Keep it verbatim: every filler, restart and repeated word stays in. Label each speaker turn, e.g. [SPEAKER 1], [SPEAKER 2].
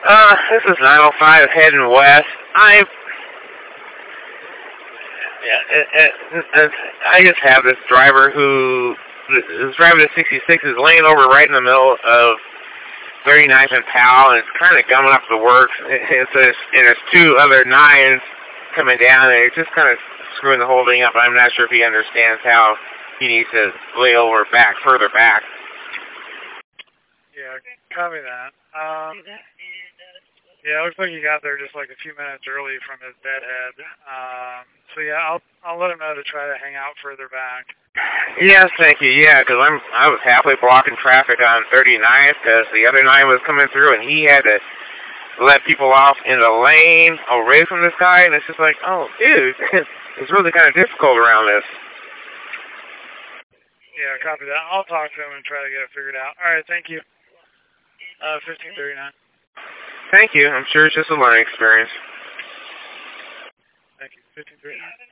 [SPEAKER 1] Uh, this is nine oh five heading west. I, yeah, it, it, it, I just have this driver who is driving a sixty-six, is laying over right in the middle of thirty-ninth and Powell, and it's kind of gumming up the works. It's a, and there's two other nines coming down, and it's just kind of screwing the whole thing up. I'm not sure if he understands how he needs to lay over back, further back.
[SPEAKER 2] Yeah, copy that. Um, yeah, it looks like he got there just like a few minutes early from his deadhead. Um, so yeah, I'll I'll let him know to try to hang out further back.
[SPEAKER 1] Yes, thank you. Yeah, because I'm I was halfway blocking traffic on thirty-ninth because the other nine was coming through, and he had to let people off in the lane away from this guy, and it's just like, oh, dude, it's really kind of difficult around this.
[SPEAKER 2] Yeah, copy that. I'll talk to him and try to get it figured out. All right, thank you. Uh, fifteen thirty-nine.
[SPEAKER 1] Thank you. I'm sure it's just a learning experience.
[SPEAKER 2] Thank you. fifteen thirty-nine.